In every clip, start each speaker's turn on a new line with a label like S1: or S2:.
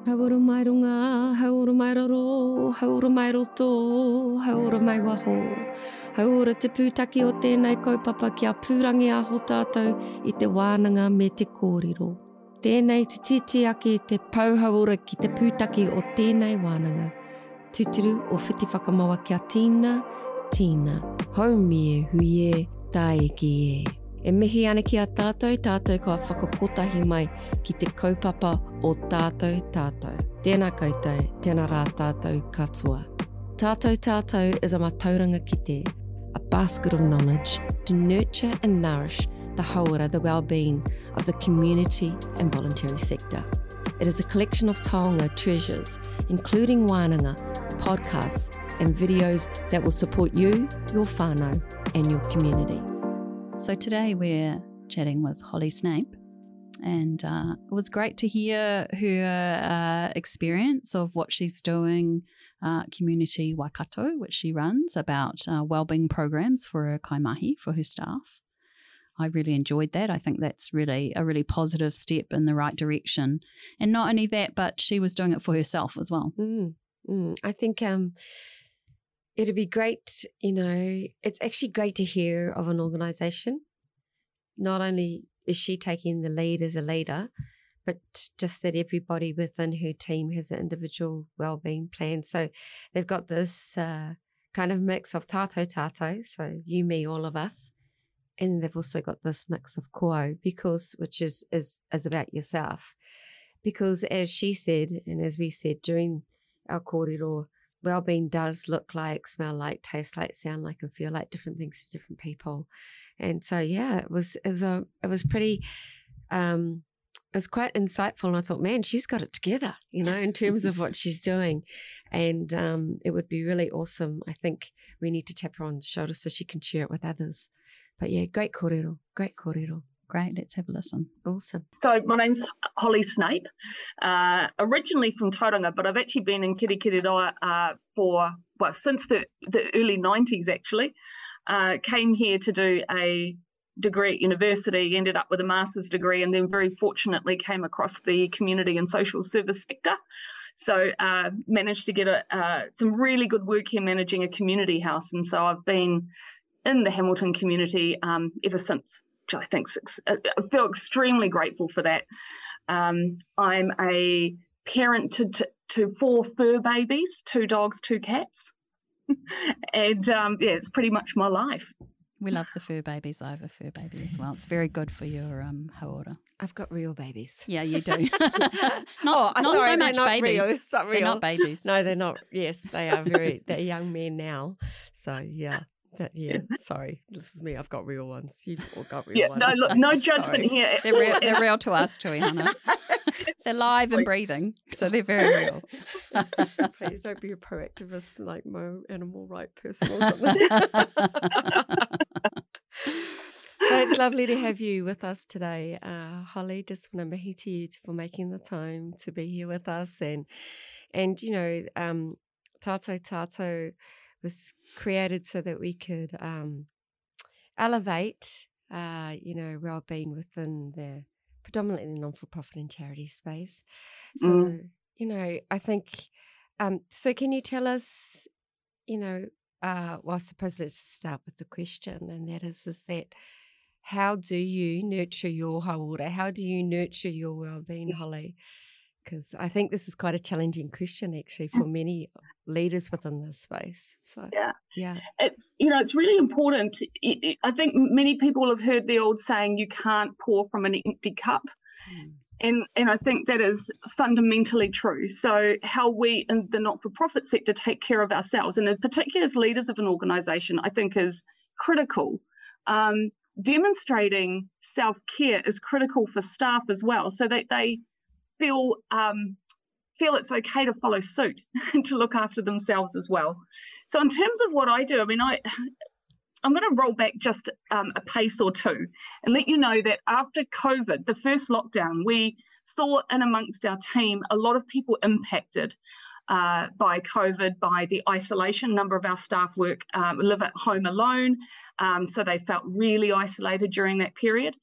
S1: Haura mai runga, haura mai roro, haura mai roto, haura mai waho. Haura te pūtaki o tēnei kaupapa kia pūrangi aho tātou i te wānanga me te kōrero. Tēnei te titi ake te pauhaura ki te pūtaki o tēnei wānanga. Tuturu o whiti whakamaua kia tīna, tīna. Haumi e hui e, tae ki e. E mihi ana ki a tātou, tātou kua whakakotahi mai ki te kaupapa o tātou tātou. Tēnā koutou, tēnā rā tātou katoa. Tātou tātou is a matauranga kite, a basket of knowledge to nurture and nourish the hauora, the well-being of the community and voluntary sector. It is a collection of taonga treasures, including wānanga, podcasts and videos that will support you, your whānau and your community.
S2: So today we're chatting with Holly Snape, and it was great to hear her experience of what she's doing, Community Waikato, which she runs, about wellbeing programs for her kaimahi, for her staff. I really enjoyed that. I think that's really a really positive step in the right direction. And not only that, but she was doing it for herself as well.
S1: I think it'd be great, it's actually great to hear of an organisation. Not only is she taking the lead as a leader, but just that everybody within her team has an individual wellbeing plan. So they've got this kind of mix of tātou, so you, me, all of us. And they've also got this mix of koau, which is about yourself. Because as she said, and as we said during our kōrero, wellbeing does look like, smell like, taste like, sound like, and feel like different things to different people. And so, yeah, it was pretty, it was quite insightful. And I thought, man, she's got it together, in terms of what she's doing. And it would be really awesome. I think we need to tap her on the shoulder so she can share it with others. But yeah, great kōrero.
S2: Great, let's have a listen.
S1: Awesome.
S3: So my name's Holly Snape, originally from Tauranga, but I've actually been in Kirikiriroa since the early 90s actually. Came here to do a degree at university, ended up with a master's degree, and then very fortunately came across the community and social service sector. So managed to get some really good work here managing a community house. And so I've been in the Hamilton community ever since. I feel extremely grateful for that. I'm a parent to 4 fur babies, 2 dogs, 2 cats. And it's pretty much my life.
S2: We love the fur babies. I have a fur baby as well. It's very good for your hauora.
S1: I've got real babies.
S2: Yeah, you do. not so much babies.
S1: Real. It's not real.
S2: They're not babies.
S1: No, they're not. Yes, they are they're young men now. So, yeah. Sorry, this is me. I've got real ones. You've all got real ones.
S3: No judgment here.
S2: They're real to us too, Hannah. They're live and breathing, so they're very real.
S1: Please don't be a proactivist like my animal right person or something. So it's lovely to have you with us today, Holly. Just want to mihi to you for making the time to be here with us, and Tātou was created so that we could elevate, well-being within the predominantly the non-for-profit and charity space. So, I think, so can you tell us, I suppose let's start with the question, and that is that how do you nurture your hauora? How do you nurture your well-being, Holly? Because I think this is quite a challenging question, actually, for many leaders within this space. So yeah,
S3: it's really important. I think many people have heard the old saying, "You can't pour from an empty cup," and I think that is fundamentally true. So how we in the not-for-profit sector take care of ourselves, and in particular as leaders of an organisation, I think is critical. Demonstrating self-care is critical for staff as well, so that they feel it's okay to follow suit and to look after themselves as well. So in terms of what I do, I'm going to roll back just a pace or two and let you know that after COVID, the first lockdown, we saw in amongst our team a lot of people impacted by COVID, by the isolation. A number of our staff live at home alone, so they felt really isolated during that period.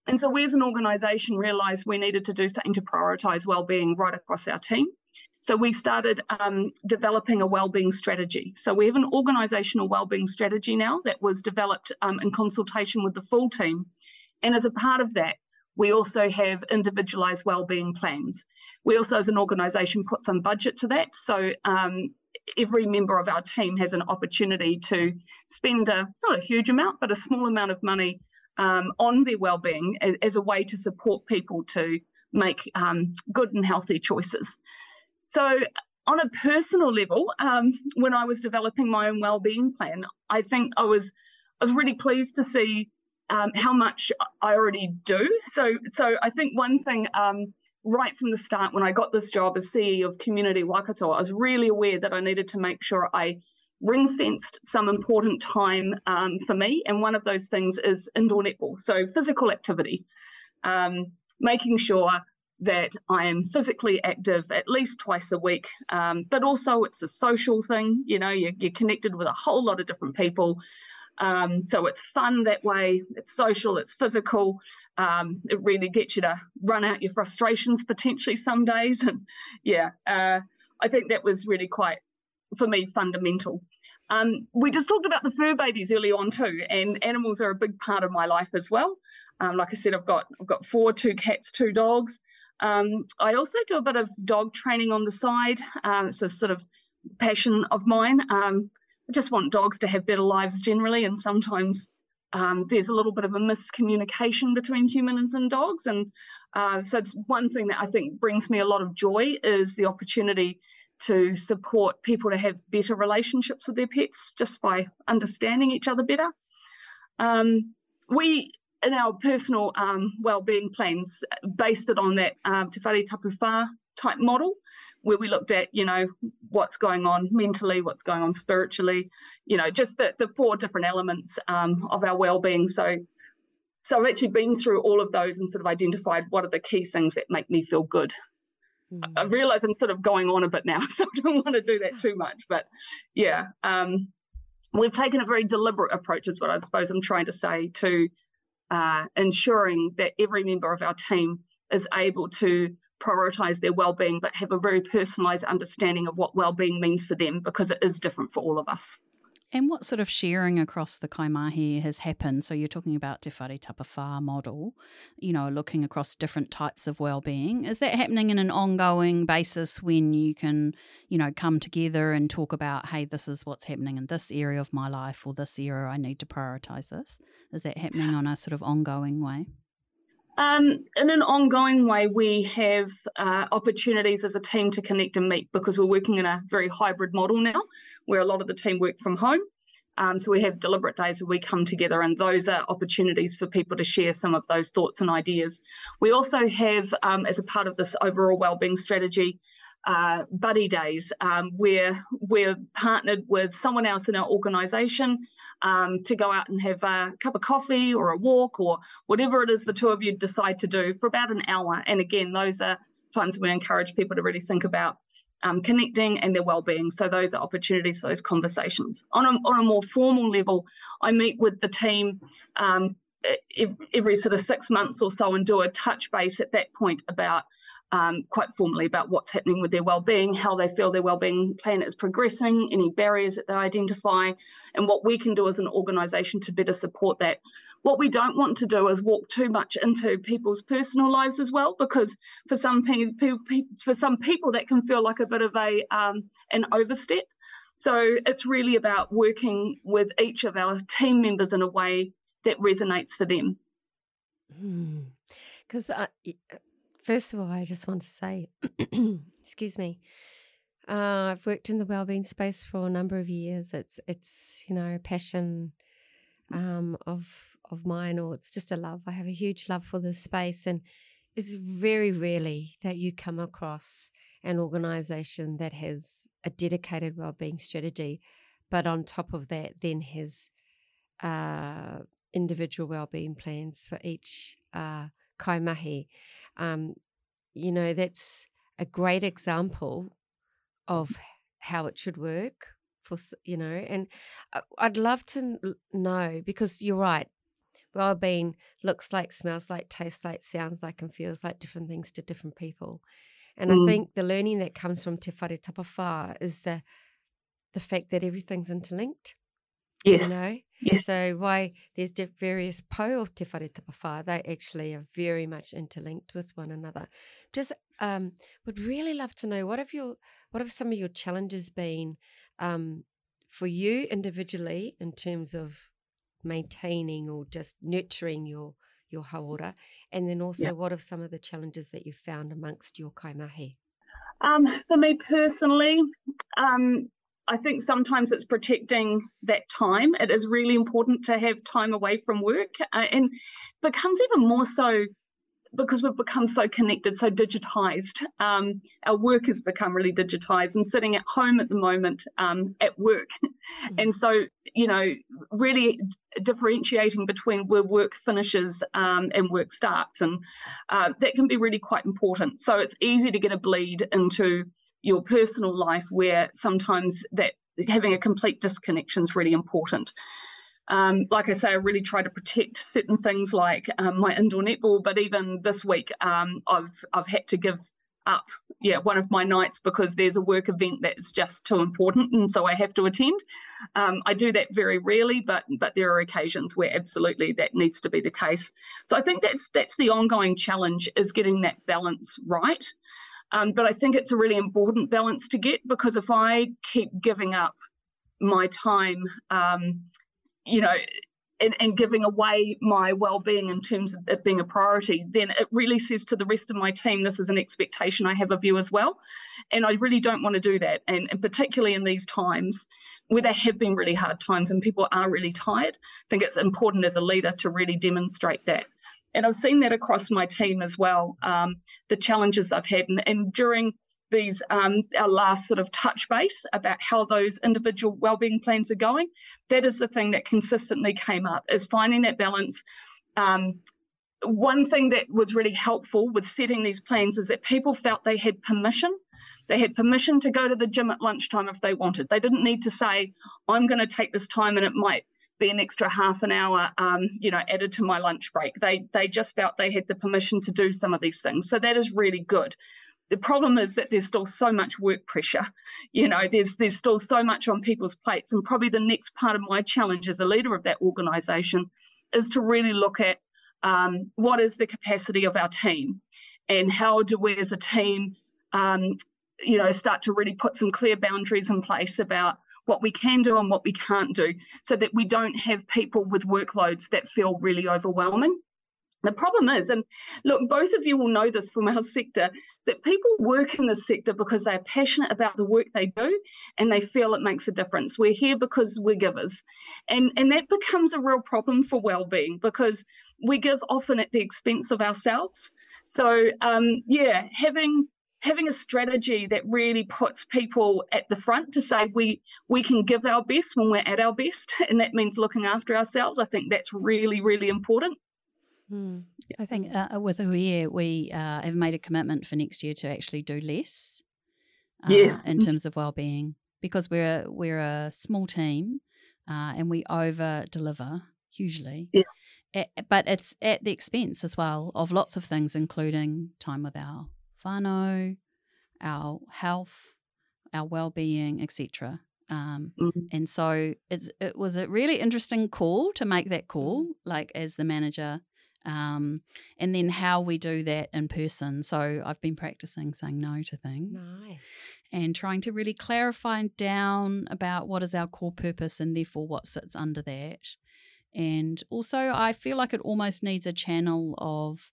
S3: And so we as an organisation realised we needed to do something to prioritise wellbeing right across our team. So we started developing a wellbeing strategy. So we have an organisational wellbeing strategy now that was developed in consultation with the full team. And as a part of that, we also have individualised wellbeing plans. We also, as an organisation, put some budget to that. So every member of our team has an opportunity to spend it's not a huge amount, but a small amount of money on their wellbeing as a way to support people to make good and healthy choices. So on a personal level, when I was developing my own wellbeing plan, I think I was really pleased to see how much I already do. So I think one thing right from the start, when I got this job as CEO of Community Waikato, I was really aware that I needed to make sure I ring-fenced some important time for me, and one of those things is indoor netball, so physical activity, making sure that I am physically active at least twice a week, but also it's a social thing, you're connected with a whole lot of different people, so it's fun that way, it's social, it's physical, it really gets you to run out your frustrations potentially some days, and I think that was really quite, for me, fundamental. We just talked about the fur babies early on too, and animals are a big part of my life as well. Like I said, I've got 2 cats, 2 dogs. I also do a bit of dog training on the side. It's a sort of passion of mine. I just want dogs to have better lives generally, and sometimes there's a little bit of a miscommunication between humans and dogs, and so it's one thing that I think brings me a lot of joy is the opportunity to support people to have better relationships with their pets just by understanding each other better. We, in our personal wellbeing plans, based it on that Te Whare Tapu Whā type model, where we looked at, what's going on mentally, what's going on spiritually, just the 4 different elements of our wellbeing. So I've actually been through all of those and sort of identified what are the key things that make me feel good. I realise I'm sort of going on a bit now, so I don't want to do that too much. But we've taken a very deliberate approach, is what I suppose I'm trying to say, to ensuring that every member of our team is able to prioritise their wellbeing, but have a very personalised understanding of what wellbeing means for them, because it is different for all of us.
S2: And what sort of sharing across the kaimahi has happened? So you're talking about Te Whare Tapu Whā model, looking across different types of wellbeing. Is that happening in an ongoing basis when you can, come together and talk about, hey, this is what's happening in this area of my life, or this area I need to prioritise this? Is that happening on a sort of ongoing way?
S3: In an ongoing way, we have opportunities as a team to connect and meet, because we're working in a very hybrid model now, where a lot of the team work from home. So we have deliberate days where we come together, and those are opportunities for people to share some of those thoughts and ideas. We also have, as a part of this overall wellbeing strategy, buddy days, where we're partnered with someone else in our organisation to go out and have a cup of coffee or a walk or whatever it is the 2 of you decide to do for about an hour. And again, those are times we encourage people to really think about connecting and their wellbeing. So those are opportunities for those conversations. On a more formal level, I meet with the team every sort of 6 months or so and do a touch base at that point about quite formally about what's happening with their wellbeing, how they feel their wellbeing plan is progressing, any barriers that they identify, and what we can do as an organisation to better support that. What we don't want to do is walk too much into people's personal lives as well, because for some people that can feel like a bit of an overstep. So it's really about working with each of our team members in a way that resonates for them.
S1: Because first of all, I just want to say, excuse me, I've worked in the wellbeing space for a number of years. It's a passion of mine, or it's just a love. I have a huge love for this space, and it's very rarely that you come across an organisation that has a dedicated wellbeing strategy, but on top of that then has individual wellbeing plans for each kaimahi. That's a great example of how it should work and I'd love to know, because you're right, well-being looks like, smells like, tastes like, sounds like, and feels like different things to different people. And I think the learning that comes from Te Whare Tapawhā is the fact that everything's interlinked.
S3: Yes.
S1: You know?
S3: Yes.
S1: So why there's various po of Te Whare Tapawhā, they actually are very much interlinked with one another. Just would really love to know what have some of your challenges been for you individually in terms of maintaining or just nurturing your hauora, and then also what are some of the challenges that you found amongst your kaimahi?
S3: For me personally, I think sometimes it's protecting that time. It is really important to have time away from work, and becomes even more so because we've become so connected, so digitized. Our work has become really digitized. I'm sitting at home at the moment at work. And so, you know, really differentiating between where work finishes and work starts. And that can be really quite important. So it's easy to get a bleed into your personal life where sometimes that having a complete disconnection is really important. Like I say, I really try to protect certain things like my indoor netball, but even this week I've had to give up one of my nights because there's a work event that's just too important, and so I have to attend. I do that very rarely, but there are occasions where absolutely that needs to be the case. So I think that's the ongoing challenge, is getting that balance right. But I think it's a really important balance to get, because if I keep giving up my time, you know, and giving away my well-being in terms of it being a priority, then it really says to the rest of my team, this is an expectation I have of you as well. And I really don't want to do that. And particularly in these times where there have been really hard times and people are really tired, I think it's important as a leader to really demonstrate that. And I've seen that across my team as well, the challenges I've had. And during these our last sort of touch base about how those individual wellbeing plans are going, that is the thing that consistently came up, is finding that balance. One thing that was really helpful with setting these plans is that people felt they had permission. They had permission to go to the gym at lunchtime if they wanted. They didn't need to say, I'm going to take this time and it might be an extra half an hour, added to my lunch break. They just felt they had the permission to do some of these things. So that is really good. The problem is that there's still so much work pressure. You know, there's still so much on people's plates. And probably the next part of my challenge as a leader of that organisation is to really look at what is the capacity of our team, and how do we as a team, start to really put some clear boundaries in place about what we can do and what we can't do, so that we don't have people with workloads that feel really overwhelming. The problem is, and look, both of you will know this from our sector, is that people work in this sector because they're passionate about the work they do and they feel it makes a difference. We're here because we're givers. And that becomes a real problem for wellbeing, because we give often at the expense of ourselves. So, having a strategy that really puts people at the front to say we can give our best when we're at our best, and that means looking after ourselves, I think that's really, really important.
S2: I think with Huia, we have made a commitment for next year to actually do less in terms of wellbeing, because we're a small team and we over-deliver hugely.
S3: Yes.
S2: But it's at the expense as well of lots of things, including time with our whānau, our health, our well-being, etc. And so it was a really interesting call to make that call, like as the manager, and then how we do that in person. So I've been practicing saying no to things.
S1: Nice.
S2: And trying to really clarify down about what is our core purpose and therefore what sits under that. And also I feel like it almost needs a channel of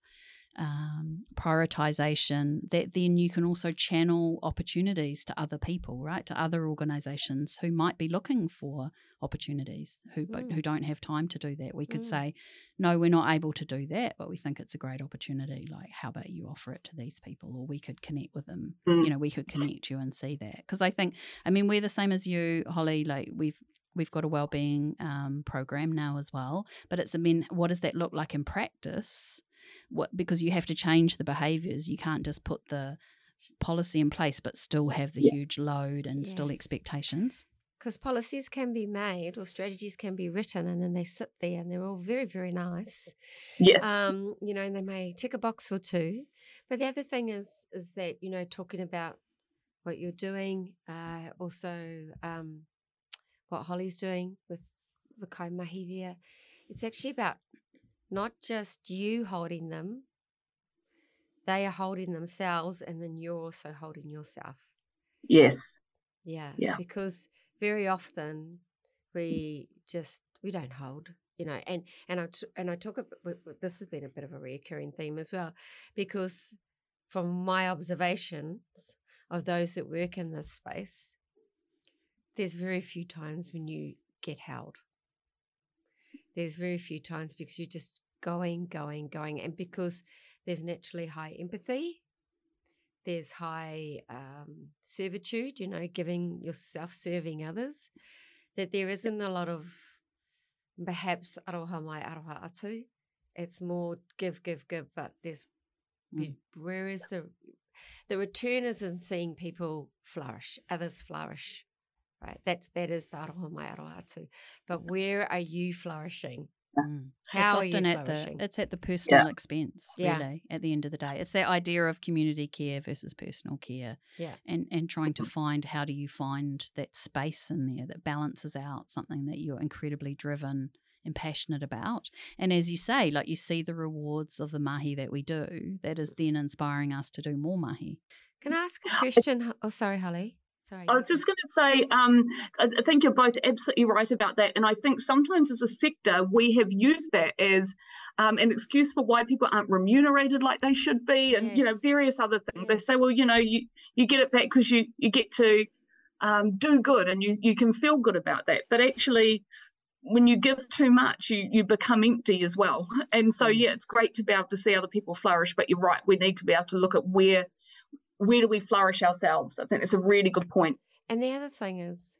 S2: prioritization that then you can also channel opportunities to other people, right, to other organizations who might be looking for opportunities who don't have time to do that. We could say, no, we're not able to do that, but we think it's a great opportunity. Like, how about you offer it to these people, or we could connect with them. You know, we could connect you and see that. Because we're the same as you, Holly. Like we've got a wellbeing program now as well, but what does that look like in practice? Because you have to change the behaviours. You can't just put the policy in place but still have the huge load and still expectations.
S1: Because policies can be made or strategies can be written and then they sit there and they're all very, very nice.
S3: Yes.
S1: You know, and they may tick a box or two. But the other thing is that, you know, talking about what you're doing, also what Holly's doing with the kaimahi there, it's actually about not just you holding them, they are holding themselves and then you're also holding yourself.
S3: Yes.
S1: Yeah.
S3: Yeah.
S1: Because very often we don't hold, you know, and I talk about, this has been a bit of a recurring theme as well, because from my observations of those that work in this space, there's very few times when you get held. There's very few times because you're just going, and because there's naturally high empathy, there's high servitude, you know, giving yourself, serving others, that there isn't a lot of perhaps aroha mai, aroha atu. It's more give, but there's where is the return is in seeing people flourish, others flourish, right? That is the aroha mai, aroha atu. But where are you flourishing? How
S2: it's often
S1: are you flourishing?
S2: it's at the personal expense,
S1: Yeah.
S2: really, at the end of the day. It's that idea of community care versus personal care.
S1: Yeah.
S2: And trying to find, how do you find that space in there that balances out something that you're incredibly driven and passionate about. And as you say, like, you see the rewards of the mahi that we do, that is then inspiring us to do more mahi.
S1: Can I ask a question? Oh, sorry, Holly. Sorry.
S3: I was just going to say, I think you're both absolutely right about that. And I think sometimes as a sector, we have used that as an excuse for why people aren't remunerated like they should be, and, you know, various other things. They say, well, you know, you get it back because you get to do good and you can feel good about that. But actually, when you give too much, you become empty as well. And so, yeah, it's great to be able to see other people flourish. But you're right, we need to be able to look at where do we flourish ourselves? I think it's a really good point.
S1: And the other thing is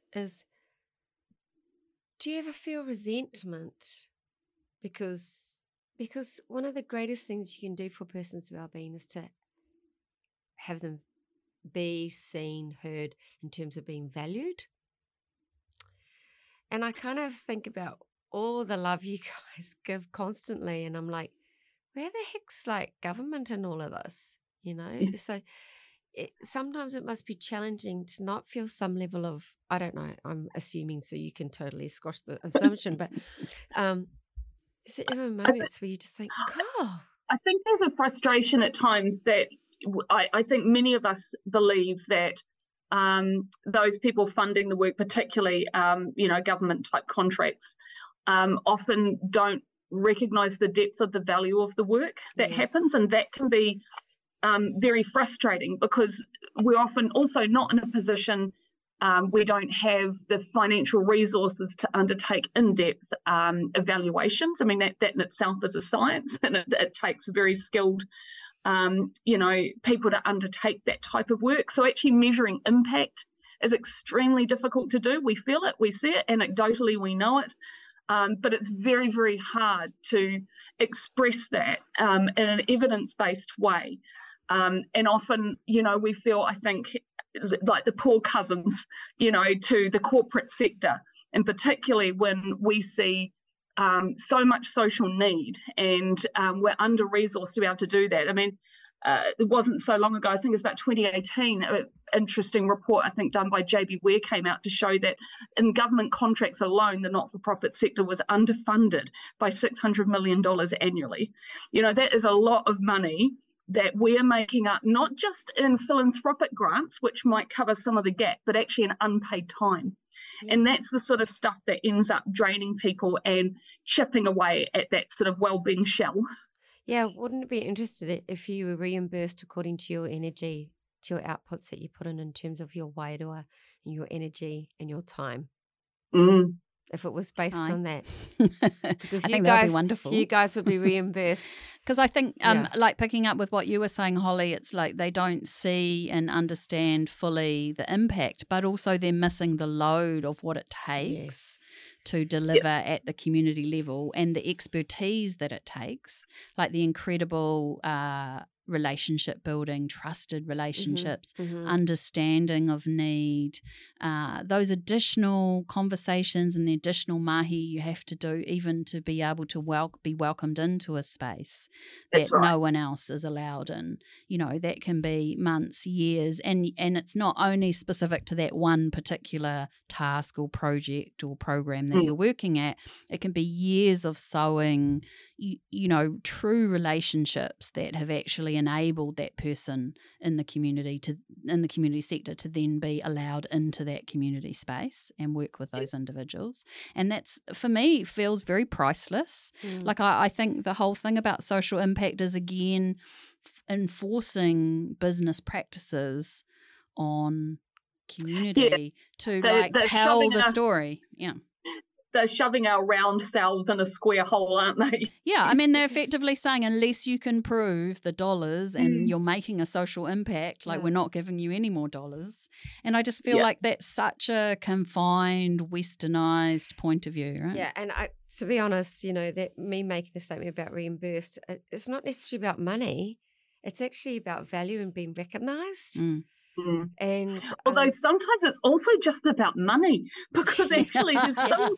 S1: do you ever feel resentment? Because one of the greatest things you can do for a person's well-being is to have them be seen, heard in terms of being valued. And I kind of think about all the love you guys give constantly, and I'm like, where the heck's like government in all of this? You know? Yeah. So sometimes it must be challenging to not feel some level of, I don't know, I'm assuming, so you can totally squash the assumption, but is there ever moments where you just think, oh.
S3: I think there's a frustration at times that I think many of us believe that those people funding the work, particularly, you know, government type contracts, often don't recognise the depth of the value of the work that happens, and that can be very frustrating because we're often also not in a position, we don't have the financial resources to undertake in-depth evaluations. I mean, that in itself is a science, and it takes very skilled, you know, people to undertake that type of work. So actually measuring impact is extremely difficult to do. We feel it, we see it, anecdotally we know it. But it's very, very hard to express that in an evidence-based way. And often, you know, we feel, I think, like the poor cousins, you know, to the corporate sector, and particularly when we see so much social need and we're under-resourced to be able to do that. I mean, it wasn't so long ago, I think it was about 2018, an interesting report, I think, done by JB Ware came out to show that in government contracts alone, the not-for-profit sector was underfunded by $600 million annually. You know, that is a lot of money that we're making up, not just in philanthropic grants, which might cover some of the gap, but actually in unpaid time. Yes. And that's the sort of stuff that ends up draining people and chipping away at that sort of well-being shell.
S1: Yeah, wouldn't it be interesting if you were reimbursed according to your energy, to your outputs that you put in terms of your wairua and your energy and your time? If it was based on that. Because
S2: I think that would be wonderful.
S1: You guys would be reimbursed.
S2: Because I think, like picking up with what you were saying, Holly, it's like they don't see and understand fully the impact, but also they're missing the load of what it takes to deliver at the community level and the expertise that it takes, like the incredible relationship building, trusted relationships,
S1: Mm-hmm.
S2: understanding of need, those additional conversations and the additional mahi you have to do even to be able to be welcomed into a space that no one else is allowed in. That can be months, years, and it's not only specific to that one particular task or project or program that you're working at. It can be years of sowing, true relationships that have actually enabled that person in the community sector to then be allowed into that community space and work with those individuals. And that's, for me, feels very priceless. Like I think the whole thing about social impact is, again, enforcing business practices on community to tell the story. Yeah.
S3: They're shoving our round selves in a square hole, aren't they?
S2: Yeah, I mean, they're effectively saying unless you can prove the dollars and you're making a social impact, we're not giving you any more dollars. And I just feel like that's such a confined, westernized point of view, right?
S1: Yeah, and to be honest, that me making the statement about reimbursed, it's not necessarily about money. It's actually about value and being recognised. And
S3: although sometimes it's also just about money, because actually there's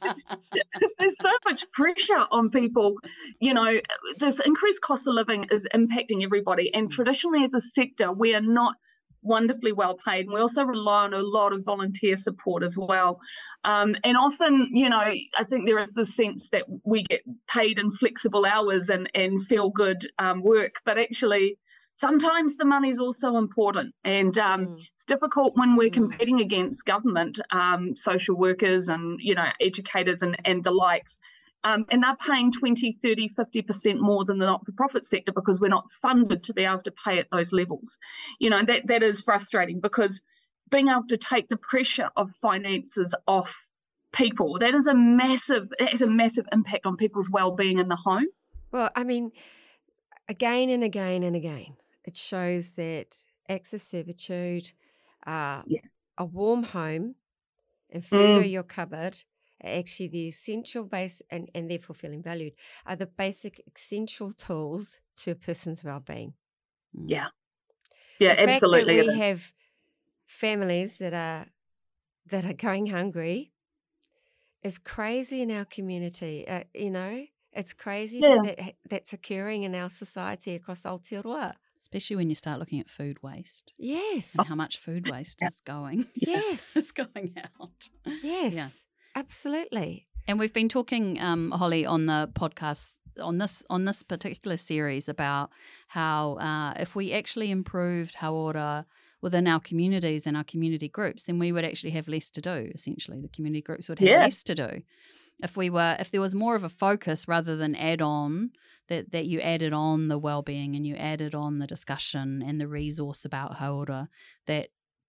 S3: so much pressure on people. This increased cost of living is impacting everybody, and traditionally as a sector we are not wonderfully well paid, and we also rely on a lot of volunteer support as well. And often, I think there is this sense that we get paid in flexible hours and feel good work, but actually sometimes the money is also important, and it's difficult when we're competing against government, social workers and, educators and the likes. And they're paying 20, 30, 50% more than the not-for-profit sector because we're not funded to be able to pay at those levels. That is frustrating, because being able to take the pressure of finances off people, it has a massive impact on people's well-being in the home.
S1: Well, I mean, again and again and again, it shows that acts of servitude, a warm home and food or your cupboard are actually the essential base and therefore feeling valued, are the basic essential tools to a person's well-being.
S3: Yeah,
S1: the
S3: absolutely.
S1: Fact that we have families that are going hungry is crazy in our community. It's crazy that's occurring in our society across Aotearoa.
S2: Especially when you start looking at food waste.
S1: Yes.
S2: And how much food waste is going.
S1: Yes.
S2: It's going out.
S1: Yes, absolutely.
S2: And we've been talking, Holly, on the podcast, on this particular series about how if we actually improved hauora within our communities and our community groups, then we would actually have less to do, essentially. The community groups would have less to do. If there was more of a focus rather than add on, that you added on the well-being and you added on the discussion and the resource about hauora, that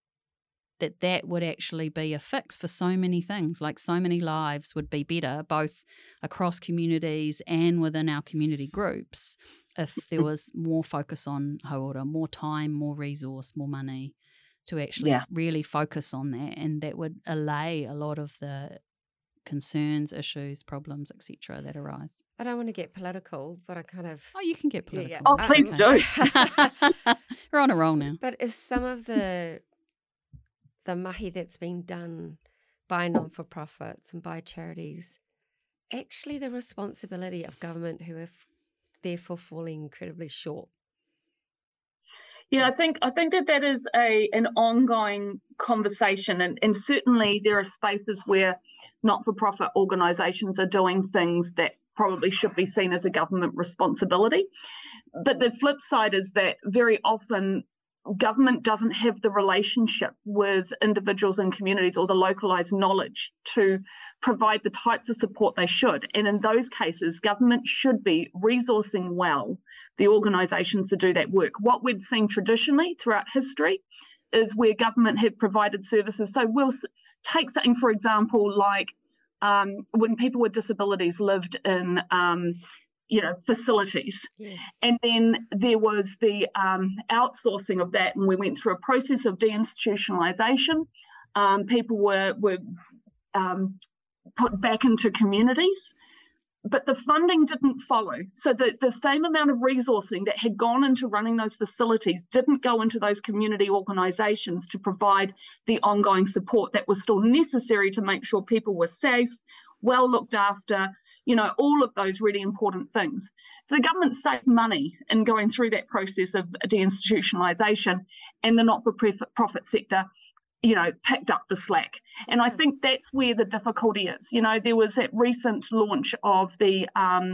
S2: would actually be a fix for so many things. Like, so many lives would be better, both across communities and within our community groups, if there was more focus on hauora, more time, more resource, more money to actually really focus on that, and that would allay a lot of the concerns, issues, problems, etc. that arise.
S1: I don't want to get political, but I kind of...
S2: Oh, you can get political.
S3: Yeah. Oh, please do.
S2: We're on a roll now.
S1: But is some of the mahi that's been done by non-for-profits and by charities actually the responsibility of government, who are therefore falling incredibly short?
S3: Yeah, I think that is an ongoing conversation, and certainly there are spaces where not-for-profit organisations are doing things that probably should be seen as a government responsibility. But the flip side is that very often government doesn't have the relationship with individuals and communities or the localised knowledge to provide the types of support they should. And in those cases, government should be resourcing well the organisations to do that work. What we've seen traditionally throughout history is where government have provided services. So we'll take something, for example, like when people with disabilities lived in facilities.
S1: Yes.
S3: And then there was the outsourcing of that, and we went through a process of deinstitutionalisation. People were put back into communities. but the funding didn't follow. So the same amount of resourcing that had gone into running those facilities didn't go into those community organisations to provide the ongoing support that was still necessary to make sure people were safe, well looked after, all of those really important things. So the government saved money in going through that process of deinstitutionalisation, and the not-for-profit sector picked up the slack. And I think that's where the difficulty is. There was that recent launch of the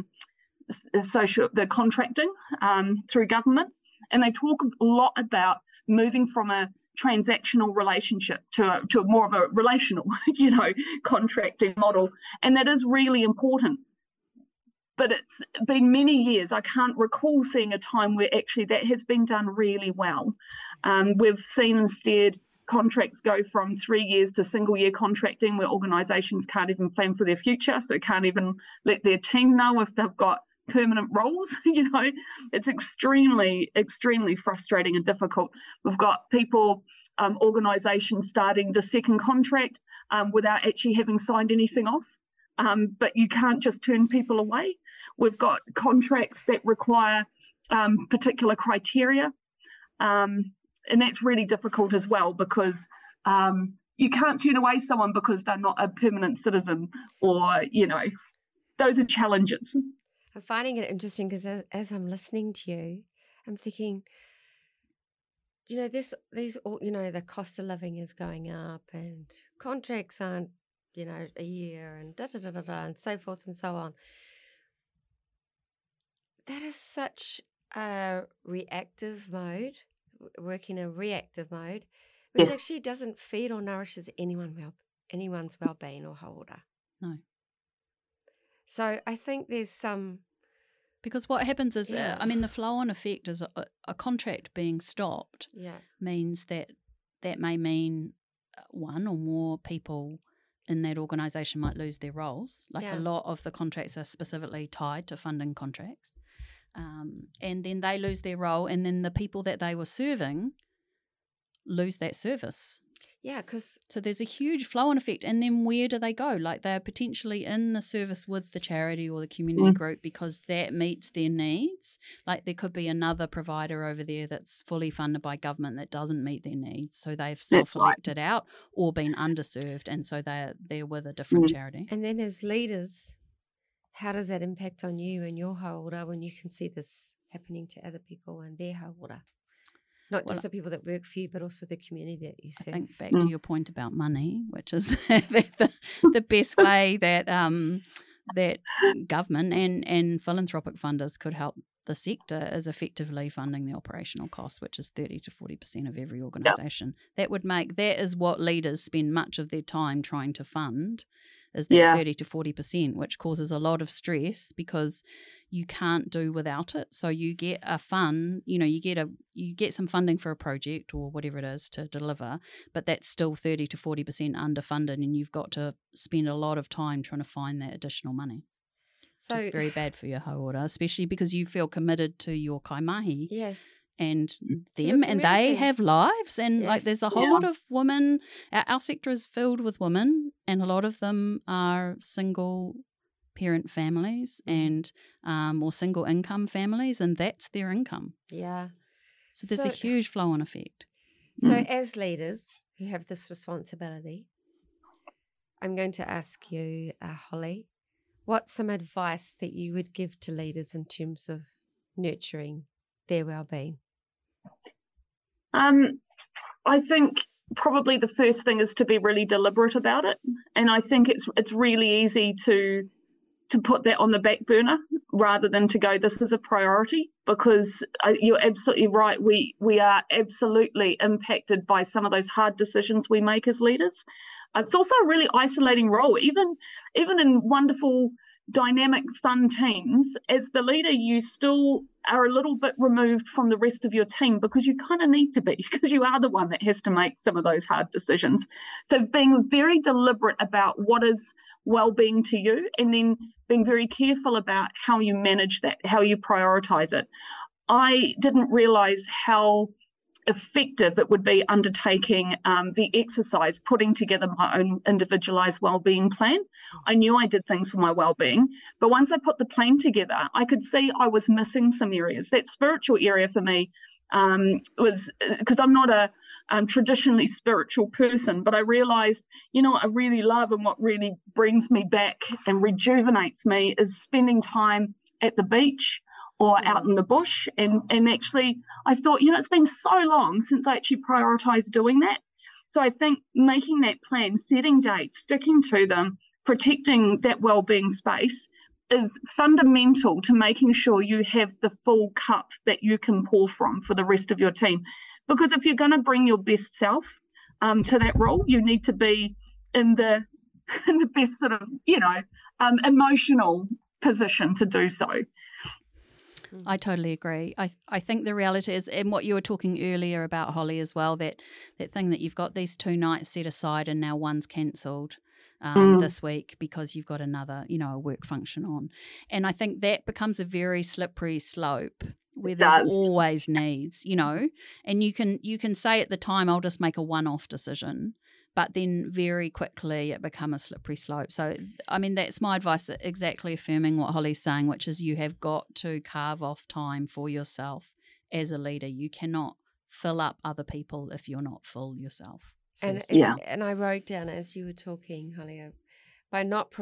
S3: contracting through government, and they talk a lot about moving from a transactional relationship to a more of a relational, contracting model. And that is really important. But it's been many years. I can't recall seeing a time where actually that has been done really well. We've seen instead contracts go from 3 years to single-year contracting, where organisations can't even plan for their future, so can't even let their team know if they've got permanent roles. It's extremely, extremely frustrating and difficult. We've got people, organisations starting the second contract without actually having signed anything off. But you can't just turn people away. We've got contracts that require particular criteria. And that's really difficult as well, because you can't turn away someone because they're not a permanent citizen, or, those are challenges.
S1: I'm finding it interesting because as I'm listening to you, I'm thinking, the cost of living is going up and contracts aren't, a year and da-da-da-da-da and so forth and so on. That is such a reactive mode. Work in a reactive mode, which actually doesn't feed or nourishes anyone's well-being or haora.
S2: No.
S1: So I think there's some...
S2: Because what happens is, the flow-on effect is a contract being stopped means that may mean one or more people in that organisation might lose their roles. A lot of the contracts are specifically tied to funding contracts. And then they lose their role, and then the people that they were serving lose that service.
S1: Yeah,
S2: so there's a huge flow-on effect, and then where do they go? They're potentially in the service with the charity or the community group because that meets their needs. There could be another provider over there that's fully funded by government that doesn't meet their needs, so they've self-elected out or been underserved, and so they're with a different charity.
S1: And then as leaders, how does that impact on you and your haora when you can see this happening to other people and their haora? Not just the people that work for you, but also the community that you serve.
S2: I think back to your point about money, which is the best way that that government and philanthropic funders could help the sector is effectively funding the operational costs, which is 30 to 40% of every organisation. That is what leaders spend much of their time trying to fund, is that 30 to 40%, which causes a lot of stress because you can't do without it. So you get a fund, you get some funding for a project or whatever it is to deliver, but that's still 30 to 40% underfunded, and you've got to spend a lot of time trying to find that additional money. So it's very bad for your haora, especially because you feel committed to your kaimahi.
S1: Yes.
S2: And them, and they have lives, and there's a whole lot of women. Our sector is filled with women, and a lot of them are single parent families and or single income families, and that's their income.
S1: Yeah.
S2: So there's a huge flow-on effect.
S1: So as leaders who have this responsibility, I'm going to ask you, Holly, what's some advice that you would give to leaders in terms of nurturing their well-being?
S3: I think probably the first thing is to be really deliberate about it, and I think it's really easy to put that on the back burner rather than to go, this is a priority, because you're absolutely right. We are absolutely impacted by some of those hard decisions we make as leaders. It's also a really isolating role, even in wonderful, dynamic, fun teams. As the leader, you still are a little bit removed from the rest of your team because you kind of need to be, because you are the one that has to make some of those hard decisions. So being very deliberate about what is well-being to you, and then being very careful about how you manage that, how you prioritize it. I didn't realize how effective it would be undertaking the exercise, putting together my own individualized wellbeing plan. I knew I did things for my wellbeing, but once I put the plan together, I could see I was missing some areas. That spiritual area for me was, because I'm not a traditionally spiritual person, but I realized, what I really love and what really brings me back and rejuvenates me is spending time at the beach or out in the bush. And actually, I thought, it's been so long since I actually prioritized doing that. So I think making that plan, setting dates, sticking to them, protecting that wellbeing space is fundamental to making sure you have the full cup that you can pour from for the rest of your team. Because if you're going to bring your best self to that role, you need to be in the best sort of, emotional position to do so.
S2: I totally agree. I think the reality is, and what you were talking earlier about, Holly, as well, that thing that you've got these 2 nights set aside and now one's cancelled this week because you've got another, a work function on. And I think that becomes a very slippery slope where there's always needs, and you can say at the time, I'll just make a one-off decision. But then very quickly it becomes a slippery slope. So, that's my advice, exactly affirming what Holly's saying, which is you have got to carve off time for yourself as a leader. You cannot fill up other people if you're not full yourself.
S1: And I wrote down as you were talking, Holly, by not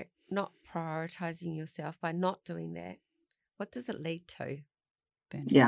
S1: prioritizing yourself, by not doing that, what does it lead to?
S2: Burnout.
S3: Yeah.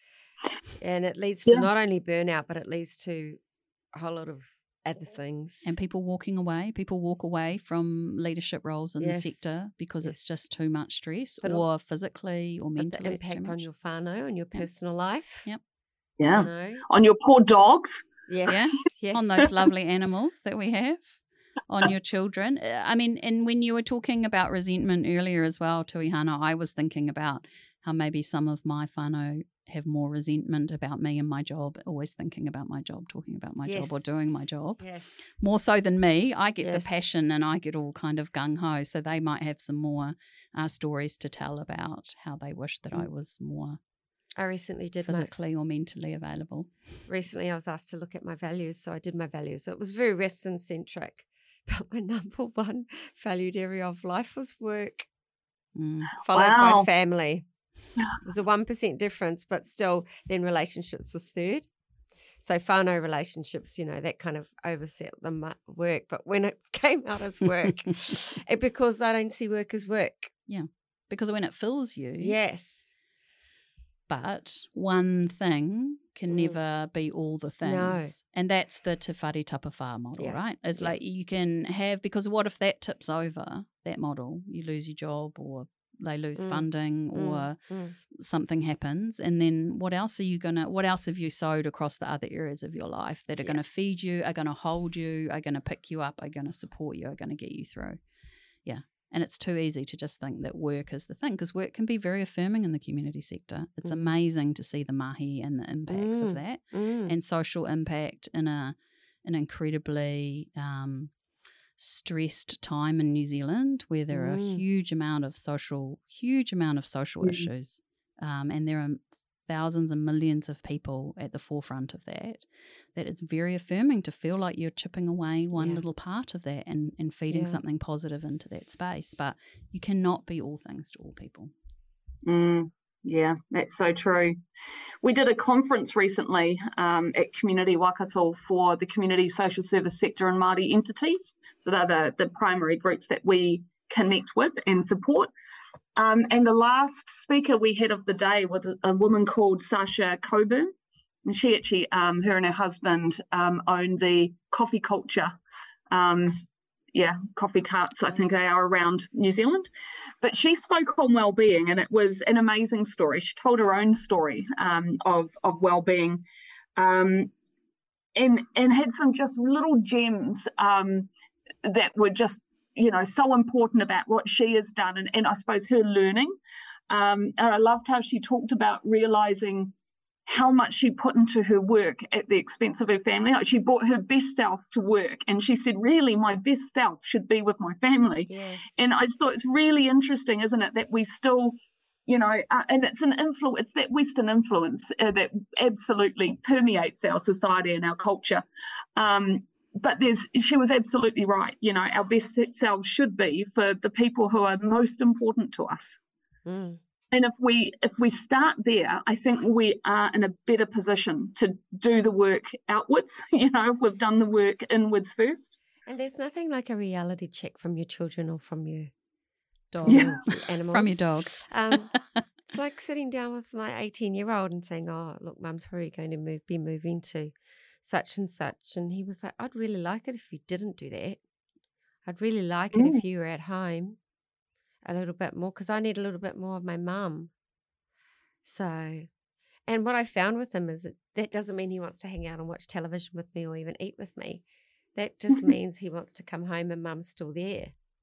S1: And it leads to not only burnout, but it leads to a whole lot of other things.
S2: And people walking away. People walk away from leadership roles in the sector because it's just too much stress, or physically or mentally.
S1: The impact on your whānau, on your personal life.
S2: Yep.
S3: Yeah. On your poor dogs.
S1: Yes. Yes.
S2: On those lovely animals that we have. On your children. And when you were talking about resentment earlier as well, Tuihana, I was thinking about how maybe some of my whānau have more resentment about me and my job, always thinking about my job, talking about my job or doing my job.
S1: Yes.
S2: More so than me. I get the passion and I get all kind of gung-ho, so they might have some more stories to tell about how they wish that I was more
S1: I recently did
S2: physically or mentally available.
S1: Recently I was asked to look at my values, so I did my values. So it was very Western-centric, but my number one valued area of life was work, followed by family. It was a 1% difference, but still then relationships was third. So whānau relationships, that kind of overset the work. But when it came out as work, because I don't see work as work.
S2: Yeah, because when it fills you.
S1: Yes.
S2: But one thing can never be all the things.
S1: No.
S2: And that's the Te Whare Tapawhā model, right? It's like you can have, because what if that tips over, that model, you lose your job or they lose funding or something happens, and then what else have you sowed across the other areas of your life that are going to feed you, are going to hold you, are going to pick you up, are going to support you, are going to get you through? Yeah. And it's too easy to just think that work is the thing, because work can be very affirming in the community sector. It's amazing to see the mahi and the impacts of that and social impact in an incredibly stressed time in New Zealand, where there are a huge amount of social issues, and there are thousands and millions of people at the forefront of that it's very affirming to feel like you're chipping away one little part of that and feeding something positive into that space. But you cannot be all things to all people.
S3: Yeah, that's so true. We did a conference recently at Community Waikato for the community social service sector and Māori entities. So they're the primary groups that we connect with and support. And the last speaker we had of the day was a woman called Sasha Coburn. And she actually, her and her husband own the coffee culture coffee carts, I think they are, around New Zealand. But she spoke on wellbeing, and it was an amazing story. She told her own story of wellbeing, and had some just little gems that were just, so important about what she has done, and I suppose her learning. And I loved how she talked about realizing how much she put into her work at the expense of her family. Like, she brought her best self to work, and she said, really, my best self should be with my family.
S1: Yes.
S3: And I just thought it's really interesting, isn't it, that we still, and it's it's that Western influence that absolutely permeates our society and our culture. But she was absolutely right. Our best selves should be for the people who are most important to us. And if we start there, I think we are in a better position to do the work outwards, if we've done the work inwards first.
S1: And there's nothing like a reality check from your children or from your
S2: dog,
S1: animals.
S2: From your dog.
S1: It's like sitting down with my 18-year-old and saying, oh, look, Mum's probably going to be moving to such and such. And he was like, I'd really like it if you didn't do that. I'd really like it if you were at home a little bit more, because I need a little bit more of my mum. So, and what I found with him is that doesn't mean he wants to hang out and watch television with me or even eat with me. That just means he wants to come home and mum's still there.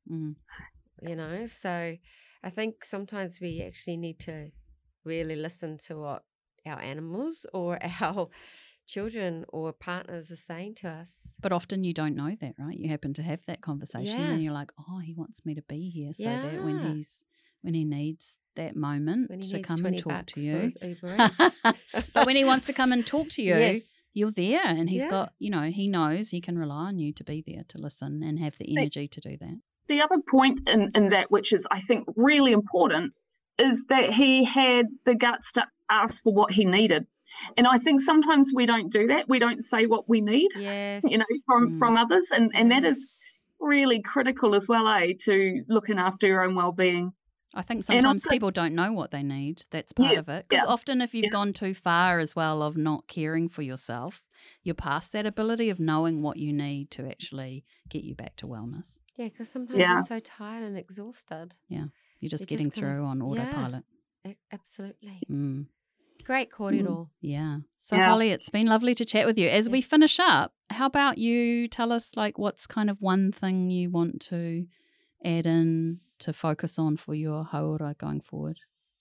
S1: So I think sometimes we actually need to really listen to what our animals or our children or partners are saying to us.
S2: But often you don't know that, right? You happen to have that conversation and you're like, oh, he wants me to be here so that when he needs that moment to come and talk to you. But when he wants to come and talk to you, you're there, and he's got, he knows he can rely on you to be there, to listen and have the energy to do that.
S3: The other point in that, which is, I think, really important, is that he had the guts to ask for what he needed. And I think sometimes we don't do that. We don't say what we need, from others. And that is really critical as well, to looking after your own well-being.
S2: I think sometimes people don't know what they need. That's part of it. Because often if you've gone too far as well of not caring for yourself, you're past that ability of knowing what you need to actually get you back to wellness.
S1: Yeah, because sometimes you're so tired and exhausted.
S2: Yeah, you're just getting through on autopilot.
S1: Absolutely. Great kōrero.
S2: Yeah. So Holly, it's been lovely to chat with you. As we finish up, how about you tell us what's kind of one thing you want to add in to focus on for your hauora going forward?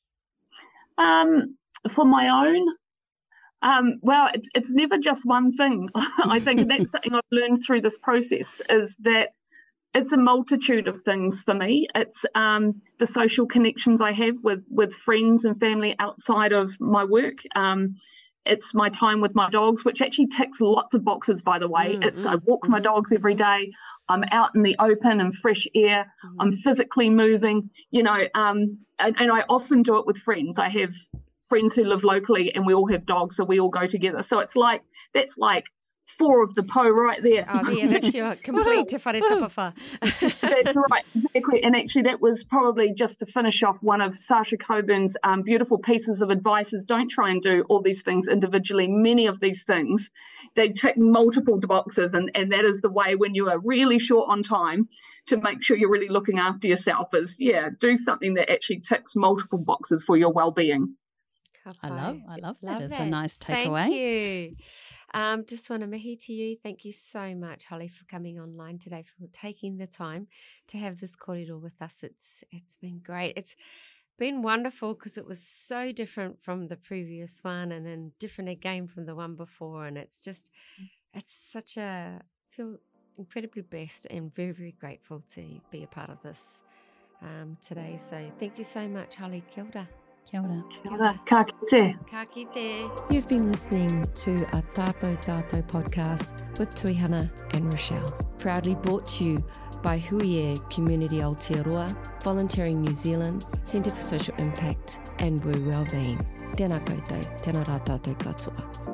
S3: For my own, well, it's never just one thing. I think that's something I've learned through this process, is that it's a multitude of things for me. It's the social connections I have with friends and family outside of my work. It's my time with my dogs, which actually ticks lots of boxes, by the way. I walk my dogs every day. I'm out in the open and fresh air. I'm physically moving, and I often do it with friends. I have friends who live locally and we all have dogs, so we all go together. So that's like 4 of the po right there.
S1: Oh, yeah, that's your complete te whare tapawha.
S3: That's right, exactly. And actually that was probably just to finish off one of Sacha Coburn's beautiful pieces of advice, is don't try and do all these things individually. Many of these things, they tick multiple boxes, and that is the way when you are really short on time to make sure you're really looking after yourself, is, do something that actually ticks multiple boxes for your well-being.
S2: I love that. It's a nice takeaway.
S1: Thank you. Just want to mihi to you. Thank you so much, Holly, for coming online today, for taking the time to have this kōrero with us. It's been great. It's been wonderful because it was so different from the previous one, and then different again from the one before. And it's I feel incredibly blessed and very, very grateful to be a part of this today. So thank you so much, Holly. Kia ora.
S2: Kia ora.
S3: Kia ora. Ka kite.
S1: Ka kite. You've been listening to a Tātou podcast with Tuihana and Rochelle. Proudly brought to you by Huie Community Aotearoa, Volunteering New Zealand, Centre for Social Impact and Woo Wellbeing. Tēnā koutou, tēnā rā tātou katoa.